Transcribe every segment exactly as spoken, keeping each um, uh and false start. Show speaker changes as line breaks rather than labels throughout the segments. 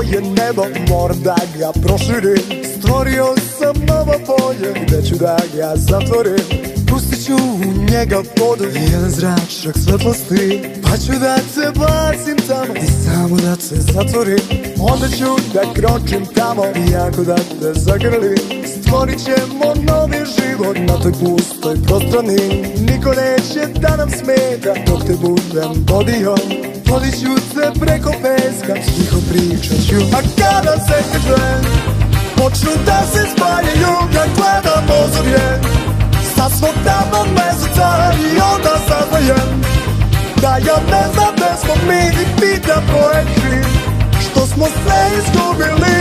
moje nebo, moram da ga proširim. Stvorio sam novo polje, gde ću da ga zatvorim. Pustit ću u njega vodu, jedan zračak svetlosti, pa ću da te bacim tamo i samo da te zatvorim. Onda ću da kročim tamo, jako da te zagrlim. Stvorit ćemo novi život na toj pustoj prostrani. Niko neće da nam smeta dok te budem vodio. Vodit ću te preko peska, tiho pričat ću. A kada se kažem, počnu da se spajaju, kad gledam ozorje sa svog tamnog meseca, i onda saznajem da ja ne znam gde smo mi, i pitam ko je kriv što smo sve izgubili.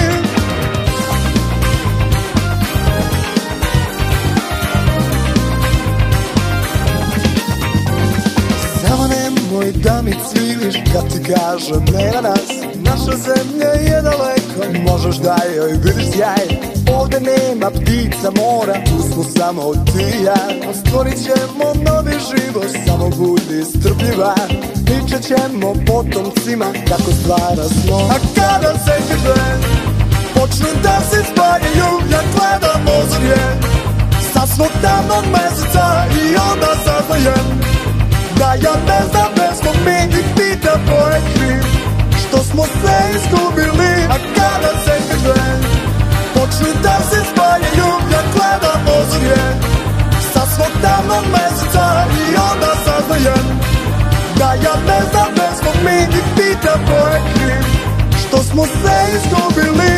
Samo nemoj da mi cviliš kad ti kažem ne na nas. Naša zemlja je daleko, možeš da joj vidiš sjaj. Ovde nema ptica mora, tu smo samo ti i ja. Stvorit ćemo novi život, samo budi strpljiva. Pričat ćemo potomcima kako stvara smo. A kada se kažem, počnu da se spajaju, ja gledam ozorje sa svog tamnog meseca, i onda saznajem da ja ne znam gde smo mi, i pitam ko je kriv što smo sve izgubili. A kada se kažem, počnu da se spajaju, ja gledam ozorje sa svog tamnog meseca, i onda saznajem da ja ne znam gde smo mi, i pitam ko je kriv što smo sve izgubili.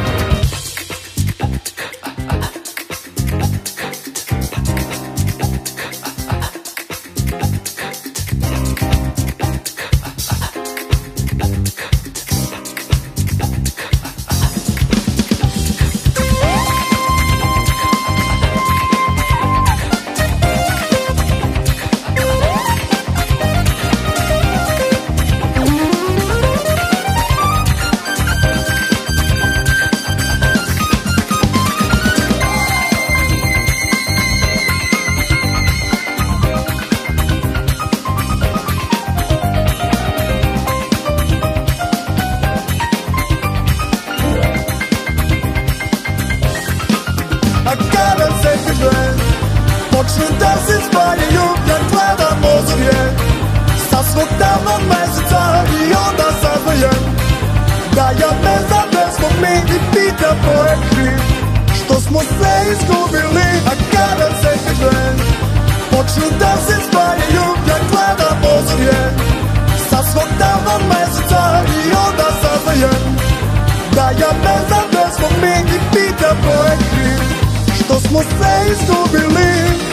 Počnu da se spajaju, ja gledam ozorje sa svog tamnog meseca, i onda saznajem da ja ne znam gde smo mi, i pitam ko je kriv što smo sve izgubili. A kada se kažem, počnu da se spajaju, ja gledam ozorje sa svog tamnog meseca, i onda saznajem da ja ne znam gde smo mi, i pitam ko je kriv što smo sve izgubili.